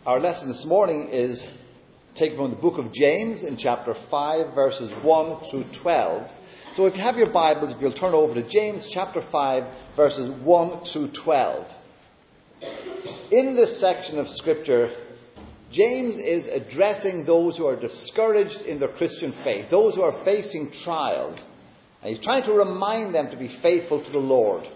Our lesson this morning is taken from the book of James in chapter 5, verses 1 through 12. So if you have your Bibles, if you'll turn over to James chapter 5, verses 1 through 12. In this section of Scripture, James is addressing those who are discouraged in their Christian faith, those who are facing trials. And he's trying to remind them to be faithful to the Lord.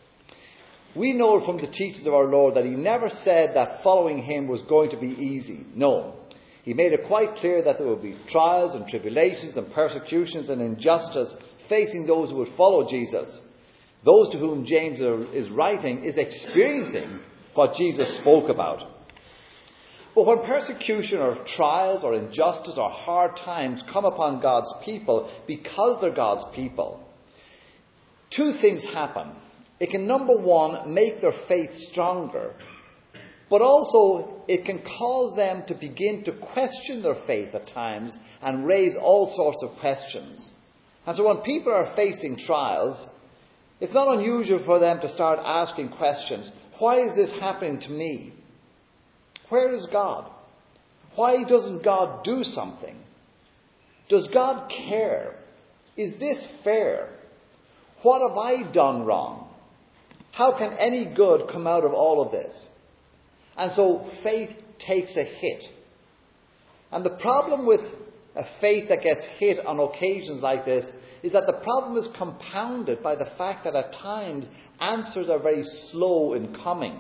We know from the teachings of our Lord that he never said that following him was going to be easy. No. He made it quite clear that there would be trials and tribulations and persecutions and injustice facing those who would follow Jesus. Those to whom James is writing is experiencing what Jesus spoke about. But when persecution or trials or injustice or hard times come upon God's people because they're God's people, two things happen. It can, number one, make their faith stronger, but also it can cause them to begin to question their faith at times and raise all sorts of questions. And so when people are facing trials, it's not unusual for them to start asking questions. Why is this happening to me? Where is God? Why doesn't God do something? Does God care? Is this fair? What have I done wrong? How can any good come out of all of this? And so faith takes a hit. And the problem with a faith that gets hit on occasions like this is that the problem is compounded by the fact that at times answers are very slow in coming.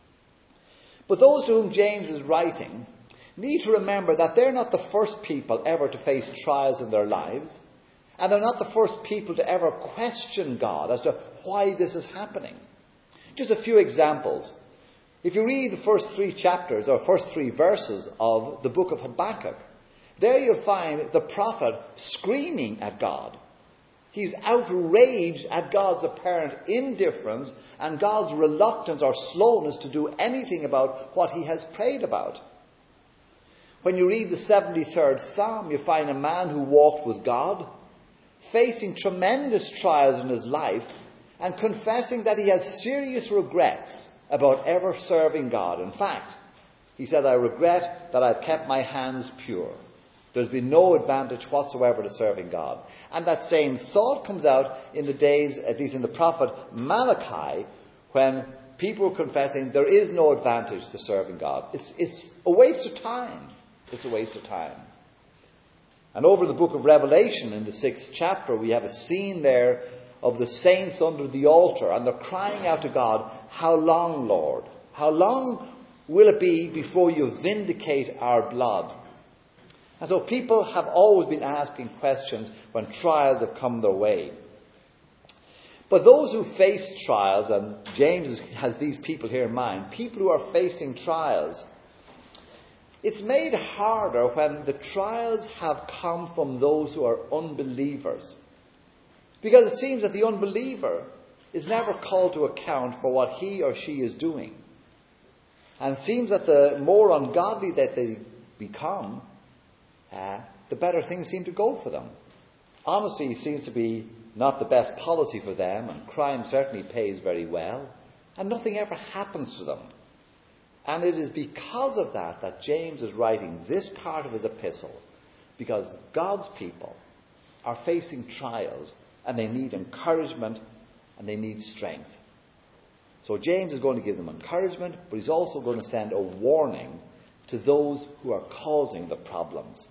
But those to whom James is writing need to remember that they're not the first people ever to face trials in their lives. And they're not the first people to ever question God as to why this is happening. Just a few examples. If you read the first three chapters or first three verses of the book of Habakkuk, there you'll find the prophet screaming at God. He's outraged at God's apparent indifference and God's reluctance or slowness to do anything about what he has prayed about. When you read the 73rd Psalm, you find a man who walked with God, facing tremendous trials in his life, and confessing that he has serious regrets about ever serving God. In fact, he said, I regret that I've kept my hands pure. There's been no advantage whatsoever to serving God. And that same thought comes out in the days, at least in the prophet Malachi, when people were confessing there is no advantage to serving God. It's a waste of time. It's a waste of time. And over the book of Revelation, in the 6th chapter, we have a scene there of the saints under the altar, and they're crying out to God, how long, Lord? How long will it be before you vindicate our blood? And so people have always been asking questions when trials have come their way. But those who face trials, and James has these people here in mind, people who are facing trials, it's made harder when the trials have come from those who are unbelievers. Because it seems that the unbeliever is never called to account for what he or she is doing. And it seems that the more ungodly that they become, the better things seem to go for them. Honesty seems to be not the best policy for them, and crime certainly pays very well, and nothing ever happens to them. And it is because of that that James is writing this part of his epistle, because God's people are facing trials, and they need encouragement, and they need strength. So James is going to give them encouragement, but he's also going to send a warning to those who are causing the problems.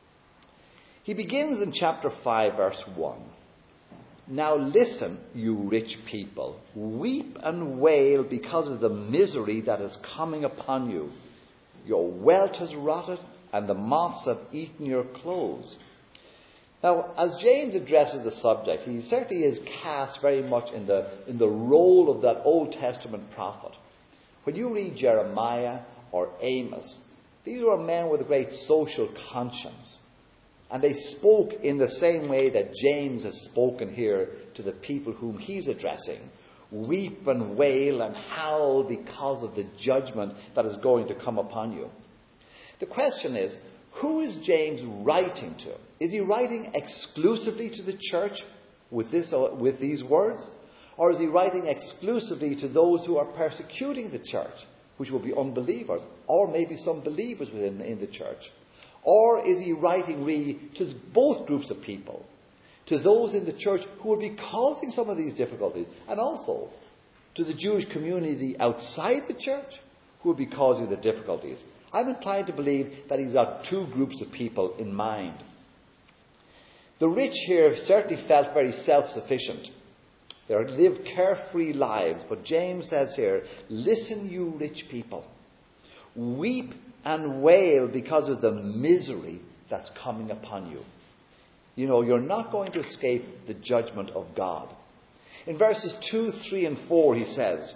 He begins in chapter 5, verse 1. Now listen, you rich people, weep and wail because of the misery that is coming upon you. Your wealth has rotted, and the moths have eaten your clothes. Now, as James addresses the subject, he certainly is cast very much in the role of that Old Testament prophet. When you read Jeremiah or Amos, these were men with a great social conscience. And they spoke in the same way that James has spoken here to the people whom he's addressing. Weep and wail and howl because of the judgment that is going to come upon you. The question is, who is James writing to? Is he writing exclusively to the church with these words? Or is he writing exclusively to those who are persecuting the church? which will be unbelievers, or maybe some believers in the church? Or is he writing really to both groups of people? To those in the church who will be causing some of these difficulties, and also to the Jewish community outside the church who will be causing the difficulties? I'm inclined to believe that he's got two groups of people in mind. The rich here certainly felt very self-sufficient. They lived carefree lives. But James says here, listen, you rich people. Weep and wail because of the misery that's coming upon you. You know, you're not going to escape the judgment of God. In verses 2, 3 and 4 he says,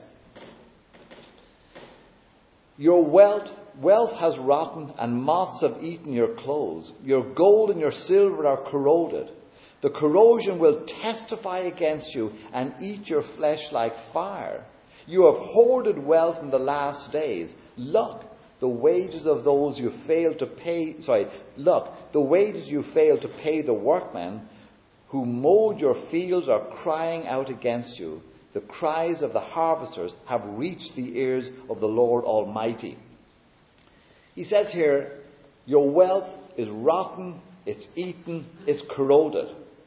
your wealth has rotten and moths have eaten your clothes. Your gold and your silver are corroded. The corrosion will testify against you and eat your flesh like fire. You have hoarded wealth in the last days. Look, the wages of those you failed to pay. The wages you failed to pay the workmen who mowed your fields are crying out against you. The cries of the harvesters have reached the ears of the Lord Almighty. He says here, your wealth is rotten, it's eaten, it's corroded.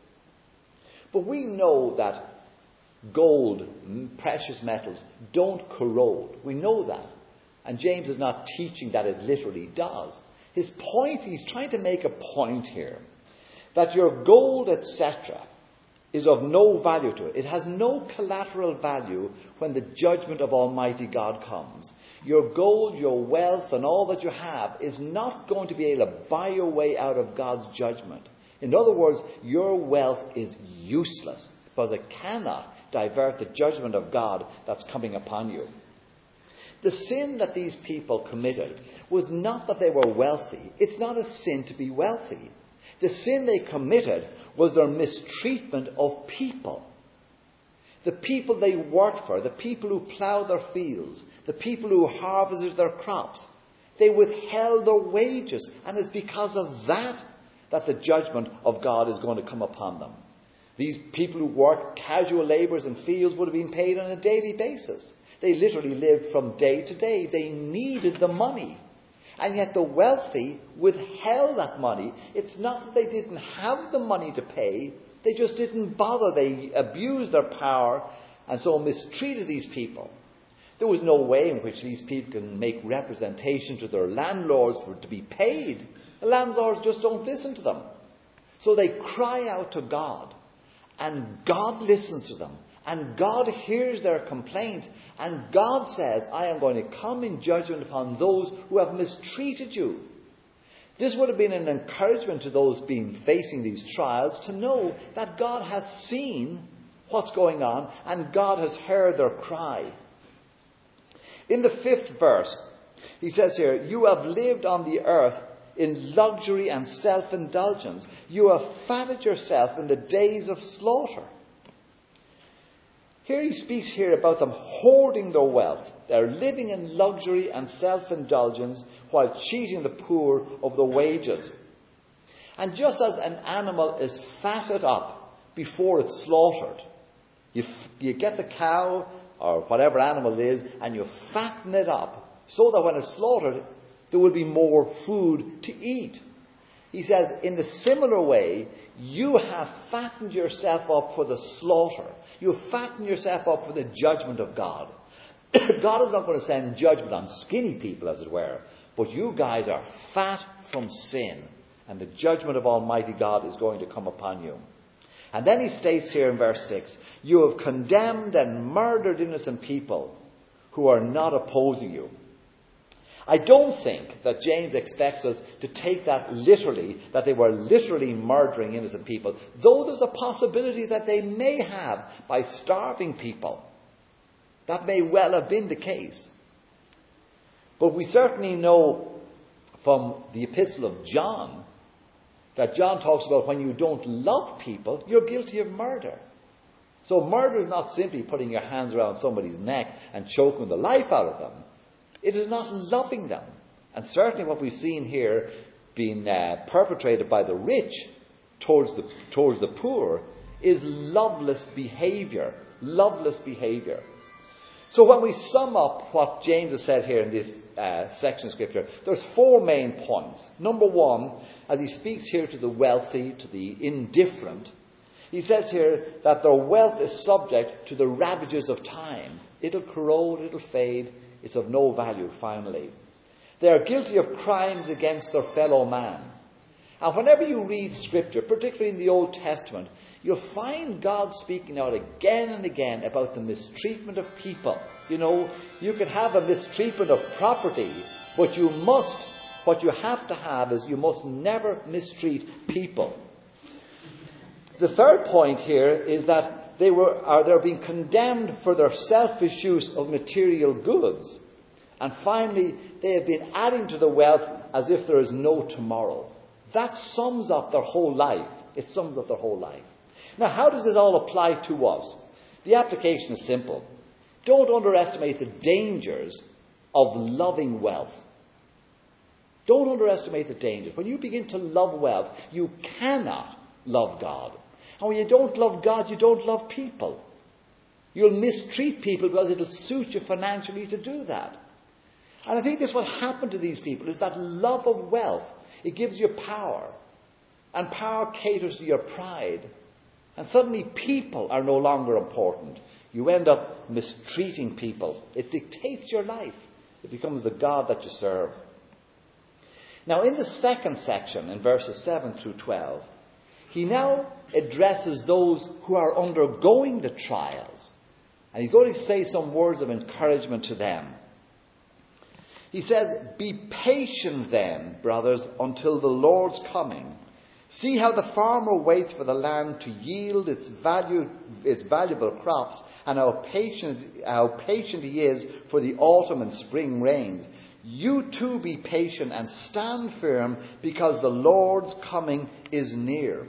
But we know that gold, precious metals, don't corrode. We know that. And James is not teaching that it literally does. His point, he's trying to make a point here, that your gold, etc., is of no value to it. It has no collateral value when the judgment of Almighty God comes. Your gold, your wealth, and all that you have is not going to be able to buy your way out of God's judgment. In other words, your wealth is useless because it cannot divert the judgment of God that's coming upon you. The sin that these people committed was not that they were wealthy. It's not a sin to be wealthy. The sin they committed was their mistreatment of people. The people they worked for, the people who ploughed their fields, the people who harvested their crops, they withheld their wages, and it's because of that the judgment of God is going to come upon them. These people who worked casual labours in fields would have been paid on a daily basis. They literally lived from day to day. They needed the money. And yet the wealthy withheld that money. It's not that they didn't have the money to pay. They just didn't bother. They abused their power and so mistreated these people. There was no way in which these people can make representation to their landlords for to be paid. The landlords just don't listen to them. So they cry out to God. And God listens to them. And God hears their complaint. And God says, I am going to come in judgment upon those who have mistreated you. This would have been an encouragement to those facing these trials to know that God has seen what's going on and God has heard their cry. In the 5th verse, he says here, you have lived on the earth in luxury and self-indulgence. You have fatted yourself in the days of slaughter. Here he speaks here about them hoarding their wealth. They're living in luxury and self-indulgence while cheating the poor of the wages. And just as an animal is fatted up before it's slaughtered, you get the cow or whatever animal it is and you fatten it up so that when it's slaughtered there will be more food to eat. He says, in the similar way, you have fattened yourself up for the slaughter. You have fattened yourself up for the judgment of God. God is not going to send judgment on skinny people, as it were. But you guys are fat from sin. And the judgment of Almighty God is going to come upon you. And then he states here in verse 6, you have condemned and murdered innocent people who are not opposing you. I don't think that James expects us to take that literally, that they were literally murdering innocent people, though there's a possibility that they may have by starving people. That may well have been the case. But we certainly know from the Epistle of John that John talks about when you don't love people, you're guilty of murder. So murder is not simply putting your hands around somebody's neck and choking the life out of them. It is not loving them. And certainly what we've seen here being perpetrated by the rich towards the poor is loveless behaviour. Loveless behaviour. So when we sum up what James has said here in this section of Scripture, there's 4 main points. Number 1, as he speaks here to the wealthy, to the indifferent, he says here that their wealth is subject to the ravages of time. It'll corrode, it'll fade, it's of no value finally. They are guilty of crimes against their fellow man. And whenever you read Scripture, particularly in the Old Testament, you'll find God speaking out again and again about the mistreatment of people. You know, you can have a mistreatment of property, but what you have to have is you must never mistreat people. The third point here is that they're being condemned for their selfish use of material goods. And finally, they have been adding to the wealth as if there is no tomorrow. That sums up their whole life. It sums up their whole life. Now, how does this all apply to us? The application is simple. Don't underestimate the dangers of loving wealth. Don't underestimate the dangers. When you begin to love wealth, you cannot love God. And when you don't love God, you don't love people. You'll mistreat people because it'll suit you financially to do that. And I think this what happened to these people is that love of wealth. It gives you power. And power caters to your pride. And suddenly people are no longer important. You end up mistreating people. It dictates your life. It becomes the God that you serve. Now in the second section, in verses 7 through 12, he now addresses those who are undergoing the trials. And he's going to say some words of encouragement to them. He says, "Be patient then, brothers, until the Lord's coming. See how the farmer waits for the land to yield its valuable crops, and how patient he is for the autumn and spring rains. You too be patient and stand firm, because the Lord's coming is near."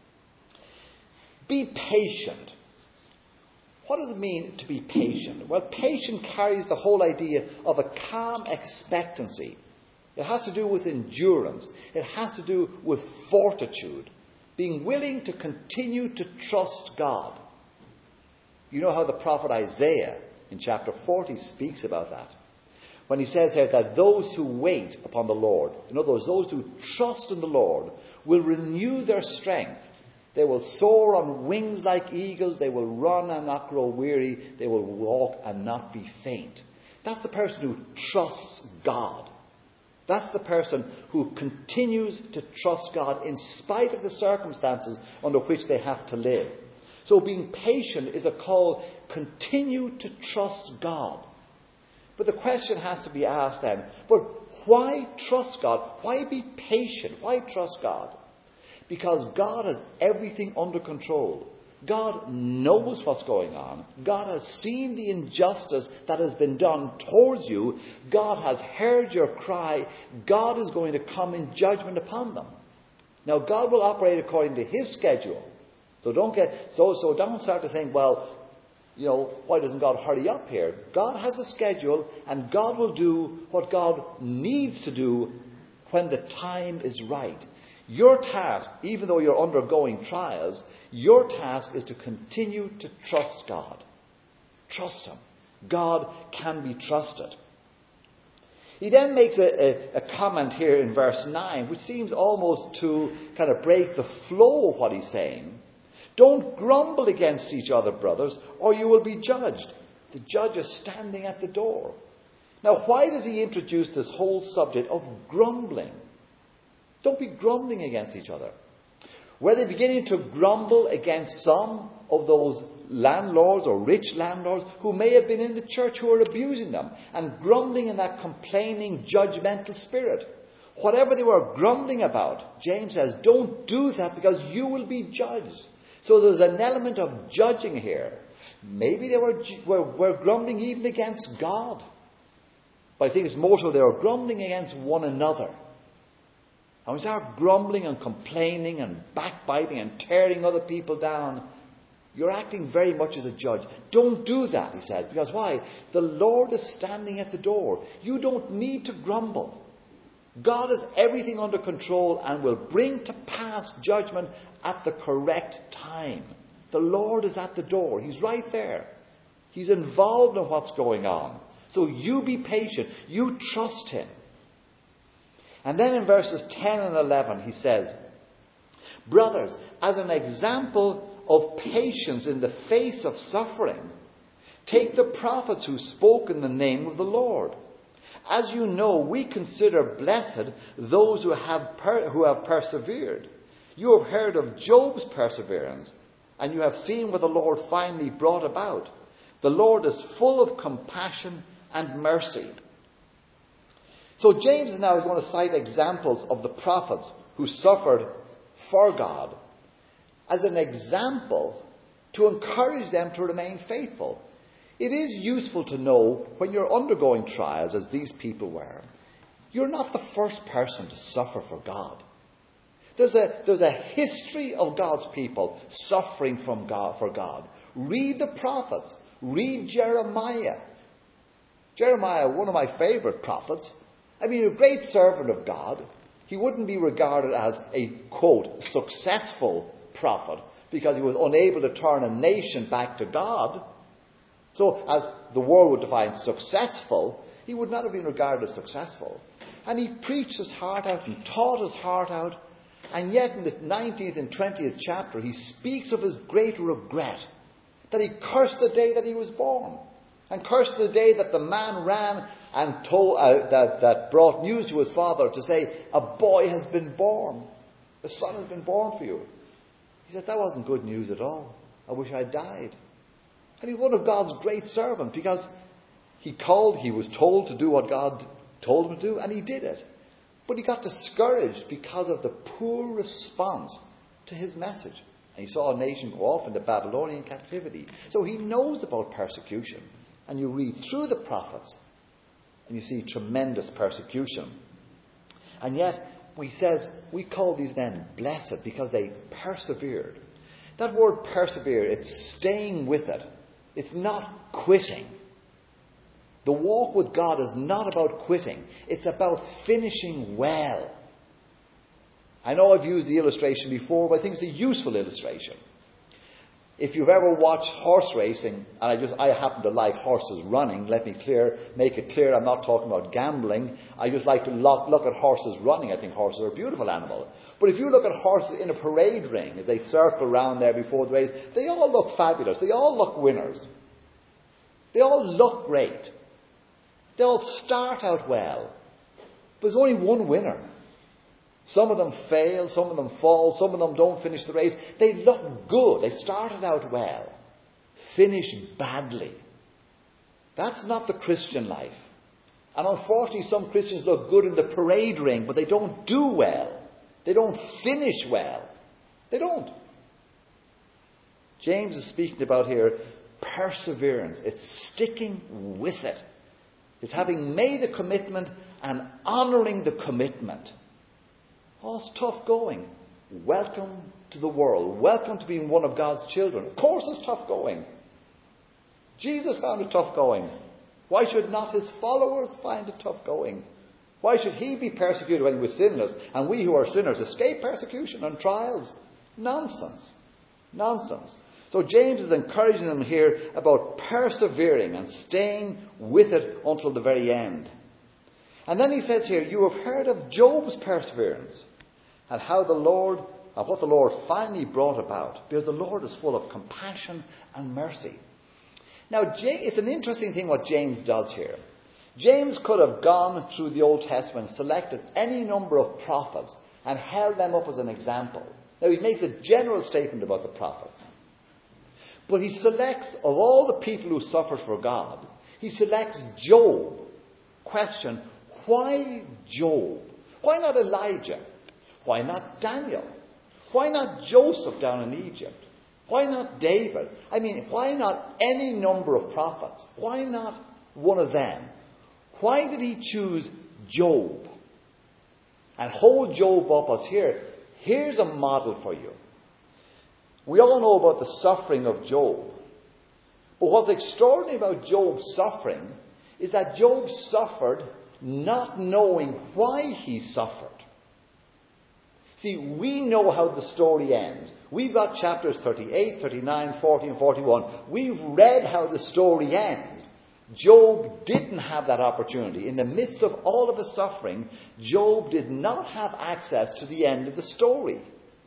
Be patient. What does it mean to be patient? Well, patient carries the whole idea of a calm expectancy. It has to do with endurance. It has to do with fortitude. Being willing to continue to trust God. You know how the prophet Isaiah in chapter 40 speaks about that. When he says here that those who wait upon the Lord, in other words, those who trust in the Lord, will renew their strength. They will soar on wings like eagles. They will run and not grow weary. They will walk and not be faint. That's the person who trusts God. That's the person who continues to trust God in spite of the circumstances under which they have to live. So being patient is a call, continue to trust God. But the question has to be asked then, but why trust God? Why be patient? Why trust God? Because God has everything under control. God knows what's going on. God has seen the injustice that has been done towards you. God has heard your cry. God is going to come in judgment upon them. Now, God will operate according to His schedule. So don't start to think, well, you know, why doesn't God hurry up here? God has a schedule, and God will do what God needs to do when the time is right. Your task, even though you're undergoing trials, your task is to continue to trust God. Trust Him. God can be trusted. He then makes a comment here in verse 9, which seems almost to kind of break the flow of what he's saying. Don't grumble against each other, brothers, or you will be judged. The judge is standing at the door. Now, why does he introduce this whole subject of grumbling? Don't be grumbling against each other. Were they beginning to grumble against some of those landlords or rich landlords who may have been in the church who are abusing them and grumbling in that complaining, judgmental spirit? Whatever they were grumbling about, James says, don't do that because you will be judged. So there's an element of judging here. Maybe they were grumbling even against God. But I think it's more so they were grumbling against one another. And when you start grumbling and complaining and backbiting and tearing other people down, you're acting very much as a judge. Don't do that, he says. Because why? The Lord is standing at the door. You don't need to grumble. God has everything under control and will bring to pass judgment at the correct time. The Lord is at the door. He's right there. He's involved in what's going on. So you be patient. You trust him. And then in verses 10 and 11 he says, brothers, as an example of patience in the face of suffering, take the prophets who spoke in the name of the Lord. As you know, we consider blessed those who have persevered. You have heard of Job's perseverance, and you have seen what the Lord finally brought about. The Lord is full of compassion and mercy. So James now is going to cite examples of the prophets who suffered for God as an example to encourage them to remain faithful. It is useful to know when you're undergoing trials, as these people were, you're not the first person to suffer for God. There's a history of God's people suffering for God. Read the prophets. Read Jeremiah. Jeremiah, one of my favourite prophets. I mean, a great servant of God. He wouldn't be regarded as a, quote, successful prophet because he was unable to turn a nation back to God. So, as the world would define successful, he would not have been regarded as successful. And he preached his heart out and taught his heart out. And yet in the 19th and 20th chapter, he speaks of his great regret that he cursed the day that he was born. And cursed the day that the man ran and told that brought news to his father to say, a boy has been born. A son has been born for you. He said, that wasn't good news at all. I wish I died. And he was one of God's great servants because he was told to do what God told him to do, and he did it. But he got discouraged because of the poor response to his message. And he saw a nation go off into Babylonian captivity. So he knows about persecution. And you read through the prophets, and you see tremendous persecution. And yet, he says, we call these men blessed because they persevered. That word persevere, it's staying with it. It's not quitting. The walk with God is not about quitting. It's about finishing well. I know I've used the illustration before, but I think it's a useful illustration. If you've ever watched horse racing, and I happen to like horses running, make it clear I'm not talking about gambling. I just like to look at horses running. I think horses are a beautiful animal. But if you look at horses in a parade ring, as they circle around there before the race, they all look fabulous. They all look winners. They all look great. They all start out well. But there's only one winner. Some of them fail, some of them fall, some of them don't finish the race. They look good. They started out well. Finish badly. That's not the Christian life. And unfortunately, some Christians look good in the parade ring, but they don't do well. They don't finish well. They don't. James is speaking about here perseverance. It's sticking with it. It's having made the commitment and honouring the commitment. Oh, it's tough going. Welcome to the world. Welcome to being one of God's children. Of course it's tough going. Jesus found it tough going. Why should not his followers find it tough going? Why should he be persecuted when he was sinless, and we who are sinners escape persecution and trials? Nonsense. Nonsense. So James is encouraging them here about persevering and staying with it until the very end. And then he says here, you have heard of Job's perseverance and what the Lord finally brought about, because the Lord is full of compassion and mercy. Now, it's an interesting thing what James does here. James could have gone through the Old Testament, selected any number of prophets and held them up as an example. Now, he makes a general statement about the prophets. But he selects, of all the people who suffered for God, he selects Job. Question, why Job? Why not Elijah? Why not Daniel? Why not Joseph down in Egypt? Why not David? I mean, why not any number of prophets? Why not one of them? Why did he choose Job? And hold Job up as here's a model for you. We all know about the suffering of Job. But what's extraordinary about Job's suffering is that Job suffered not knowing why he suffered. See, we know how the story ends. We've got chapters 38, 39, 40 and 41. We've read how the story ends. Job didn't have that opportunity. In the midst of all of his suffering, Job did not have access to the end of the story.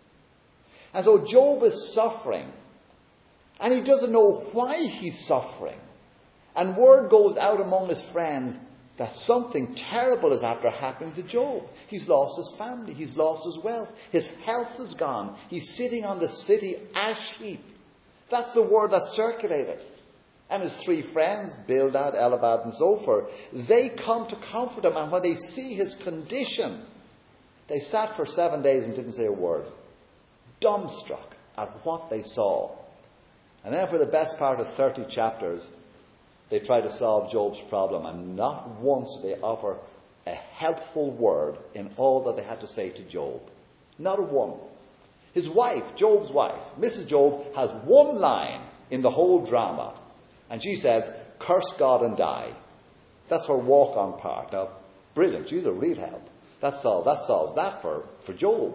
And so Job is suffering. And he doesn't know why he's suffering. And word goes out among his friends that something terrible is after happening to Job. He's lost his family. He's lost his wealth. His health is gone. He's sitting on the city ash heap. That's the word that's circulated. And his three friends, Bildad, Eliphaz, and Zophar, they come to comfort him. And when they see his condition, they sat for 7 days and didn't say a word, dumbstruck at what they saw. And then for the best part of 30 chapters, they try to solve Job's problem, and not once do they offer a helpful word in all that they had to say to Job. Not a one. His wife, Job's wife, Mrs. Job, has one line in the whole drama, and she says, "Curse God and die." That's her walk-on part. Now, brilliant. She's a real help. That solves that for Job.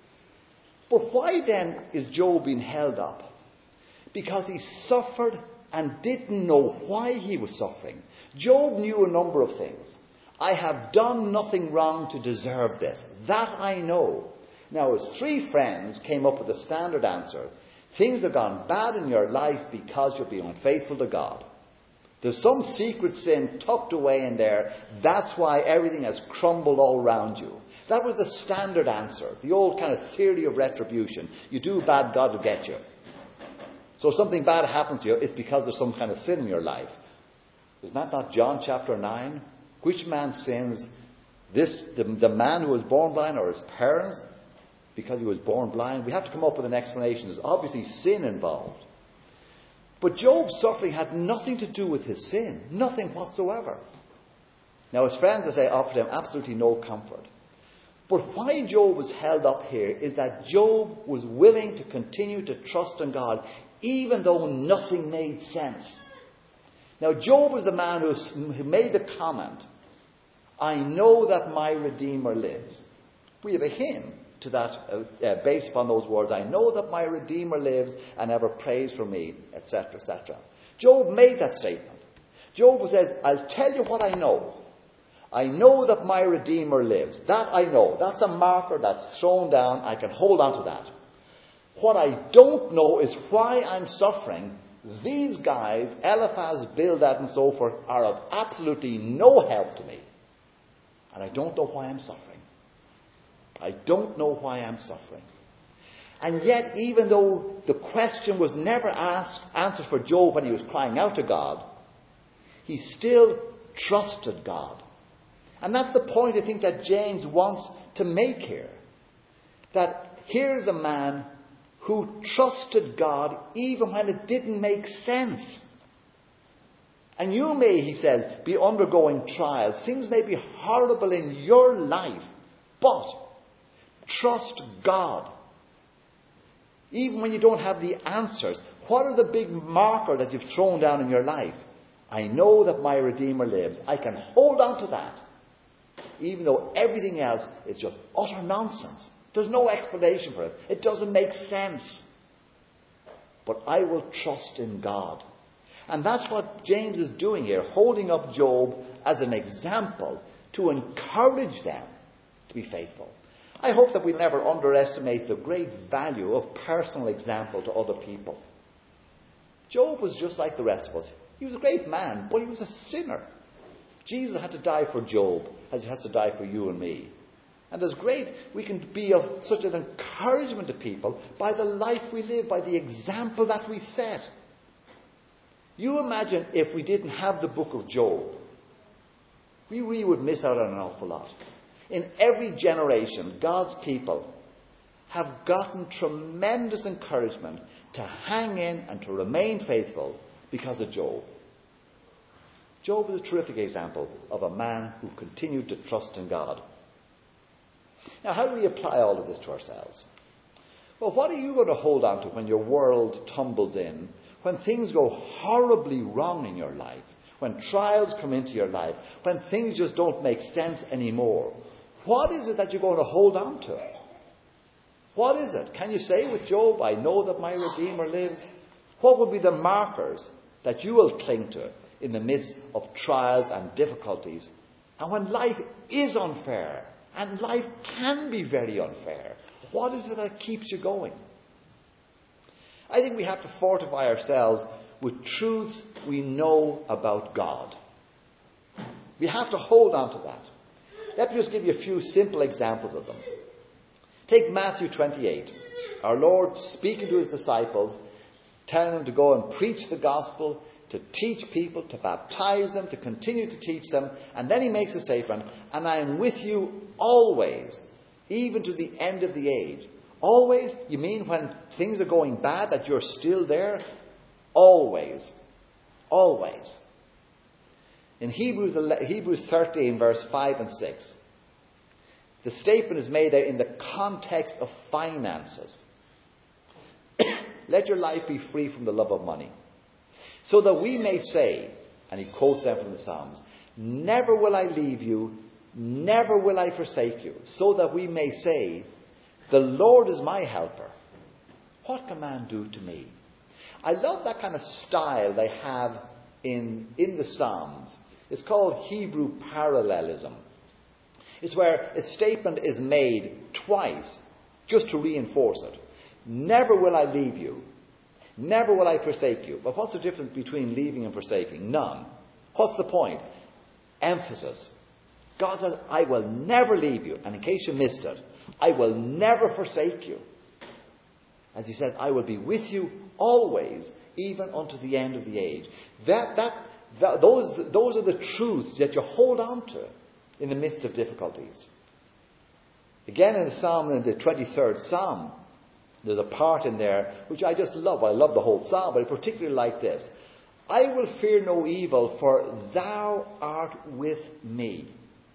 But why then is Job being held up? Because he suffered and didn't know why he was suffering. Job knew a number of things. I have done nothing wrong to deserve this. That I know. Now his three friends came up with a standard answer. Things have gone bad in your life because you're being unfaithful to God. There's some secret sin tucked away in there. That's why everything has crumbled all around you. That was the standard answer. The old kind of theory of retribution. You do bad, God will get you. So if something bad happens to you, it's because there's some kind of sin in your life. Isn't that not John chapter 9? Which man sins? The man who was born blind, or his parents because he was born blind? We have to come up with an explanation. There's obviously sin involved. But Job's suffering had nothing to do with his sin. Nothing whatsoever. Now his friends, as I offered him, absolutely no comfort. But why Job was held up here is that Job was willing to continue to trust in God even though nothing made sense. Now Job was the man who made the comment, "I know that my Redeemer lives." We have a hymn to that based upon those words. "I know that my Redeemer lives and ever prays for me," etc., etc. Job made that statement. Job says, "I'll tell you what I know. I know that my Redeemer lives." That I know. That's a marker that's thrown down. I can hold on to that. What I don't know is why I'm suffering. These guys, Eliphaz, Bildad, and so forth, are of absolutely no help to me. And I don't know why I'm suffering. I don't know why I'm suffering. And yet, even though the question was never answered for Job when he was crying out to God, he still trusted God. And that's the point I think that James wants to make here. That here's a man who trusted God even when it didn't make sense. And you may, he says, be undergoing trials. Things may be horrible in your life, but trust God. Even when you don't have the answers. What are the big marker that you've thrown down in your life? I know that my Redeemer lives. I can hold on to that. Even though everything else is just utter nonsense. There's no explanation for it. It doesn't make sense. But I will trust in God. And that's what James is doing here, holding up Job as an example to encourage them to be faithful. I hope that we'll never underestimate the great value of personal example to other people. Job was just like the rest of us. He was a great man, but he was a sinner. Jesus had to die for Job as he has to die for you and me. And we can be of such an encouragement to people by the life we live, by the example that we set. You imagine if we didn't have the book of Job, we really would miss out on an awful lot. In every generation, God's people have gotten tremendous encouragement to hang in and to remain faithful because of Job. Job is a terrific example of a man who continued to trust in God. Now, how do we apply all of this to ourselves? Well, what are you going to hold on to when your world tumbles in, when things go horribly wrong in your life, when trials come into your life, when things just don't make sense anymore? What is it that you're going to hold on to? What is it? Can you say with Job, I know that my Redeemer lives? What would be the markers that you will cling to in the midst of trials and difficulties? And when life is unfair, and life can be very unfair, what is it that keeps you going? I think we have to fortify ourselves with truths we know about God. We have to hold on to that. Let me just give you a few simple examples of them. Take Matthew 28. Our Lord speaking to his disciples, telling them to go and preach the gospel, to teach people, to baptize them, to continue to teach them. And then he makes a statement, and I am with you always, even to the end of the age. Always? You mean when things are going bad that you're still there? Always. Always. In Hebrews 13, verse 5 and 6, the statement is made there in the context of finances. Let your life be free from the love of money, so that we may say, and he quotes them from the Psalms, never will I leave you, never will I forsake you, so that we may say, the Lord is my helper. What can man do to me? I love that kind of style they have in the Psalms. It's called Hebrew parallelism. It's where a statement is made twice just to reinforce it. Never will I leave you. Never will I forsake you. But what's the difference between leaving and forsaking? None. What's the point? Emphasis. God says, I will never leave you. And in case you missed it, I will never forsake you. As he says, I will be with you always, even unto the end of the age. Those are the truths that you hold on to in the midst of difficulties. Again, in the Psalm, in the 23rd Psalm, there's a part in there which I just love. I love the whole Psalm, but I particularly like this. I will fear no evil, for thou art with me.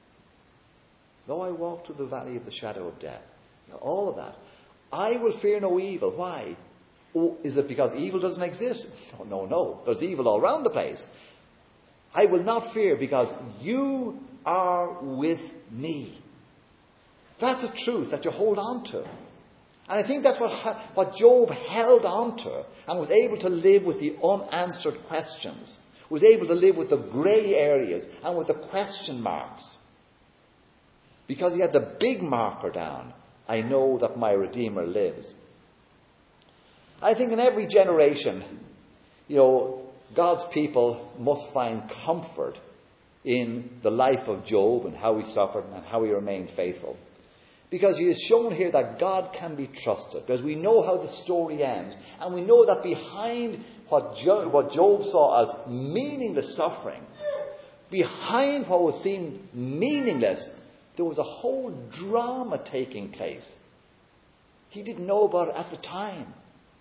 Though I walk through the valley of the shadow of death. All of that. I will fear no evil. Why? Oh, is it because evil doesn't exist? No. There's evil all around the place. I will not fear because you are with me. That's a truth that you hold on to. And I think that's what Job held on to and was able to live with the unanswered questions. Was able to live with the grey areas and with the question marks. Because he had the big marker down. I know that my Redeemer lives. I think in every generation, God's people must find comfort in the life of Job and how he suffered and how he remained faithful. Because he has shown here that God can be trusted. Because we know how the story ends. And we know that behind what Job saw as meaningless suffering, behind what was seen meaningless, there was a whole drama taking place. He didn't know about it at the time.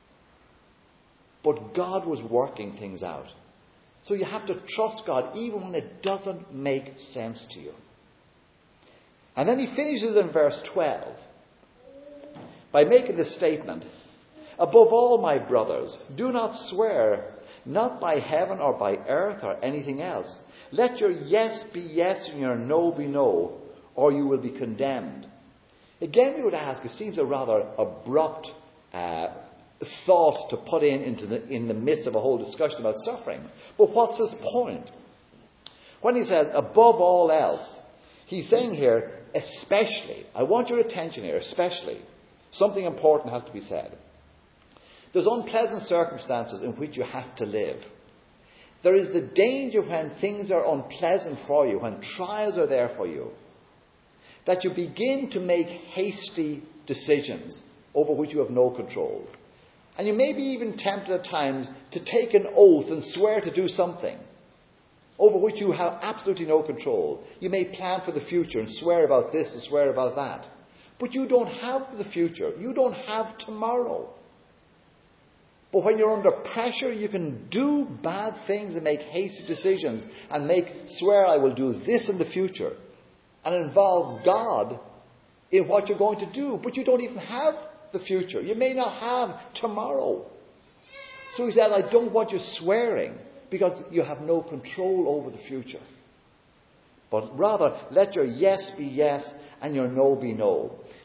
But God was working things out. So you have to trust God even when it doesn't make sense to you. And then he finishes in verse 12 by making this statement. Above all, my brothers, do not swear, not by heaven or by earth or anything else. Let your yes be yes and your no be no, or you will be condemned. Again, we would ask, it seems a rather abrupt thought to put in the midst of a whole discussion about suffering. But what's his point? When he says, above all else, he's saying here, especially, I want your attention here, especially, something important has to be said. There's unpleasant circumstances in which you have to live. There is the danger when things are unpleasant for you, when trials are there for you, that you begin to make hasty decisions over which you have no control. And you may be even tempted at times to take an oath and swear to do something over which you have absolutely no control. You may plan for the future and swear about this and swear about that. But you don't have the future. You don't have tomorrow. But when you're under pressure, you can do bad things and make hasty decisions and swear I will do this in the future and involve God in what you're going to do. But you don't even have the future. You may not have tomorrow. So he said, I don't want you swearing because you have no control over the future. But rather, let your yes be yes and your no be no.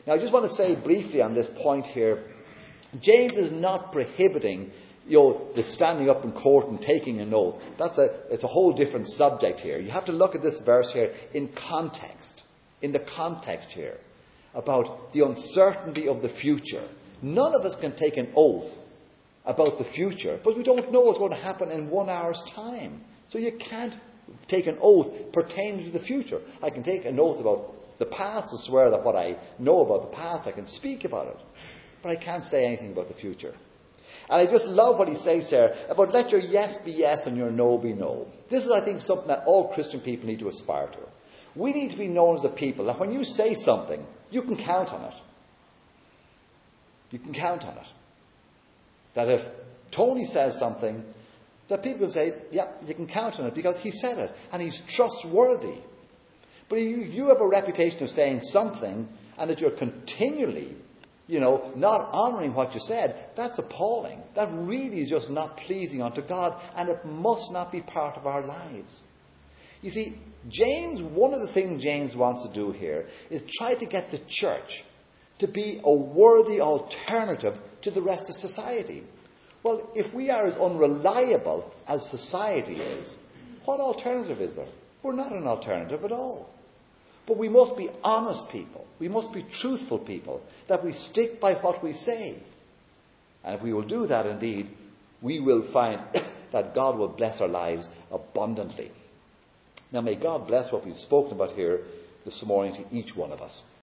Now, I just want to say briefly on this point here, James is not prohibiting, the standing up in court and taking an oath. It's a whole different subject here. You have to look at this verse here in context, in the context here, about the uncertainty of the future. None of us can take an oath about the future, but we don't know what's going to happen in 1 hour's time. So you can't take an oath pertaining to the future. I can take an oath about the past and swear that what I know about the past, I can speak about it. But I can't say anything about the future. And I just love what he says there about let your yes be yes and your no be no. This is, I think, something that all Christian people need to aspire to. We need to be known as a people that when you say something, you can count on it. You can count on it. That if Tony says something, that people say, yeah, you can count on it because he said it and he's trustworthy. But if you have a reputation of saying something and that you're continually, not honouring what you said, that's appalling. That really is just not pleasing unto God, and it must not be part of our lives. You see, one of the things James wants to do here is try to get the church to be a worthy alternative to the rest of society. Well, if we are as unreliable as society is, what alternative is there? We're not an alternative at all. But we must be honest people. We must be truthful people, that we stick by what we say. And if we will do that indeed, we will find that God will bless our lives abundantly. Now may God bless what we've spoken about here this morning to each one of us.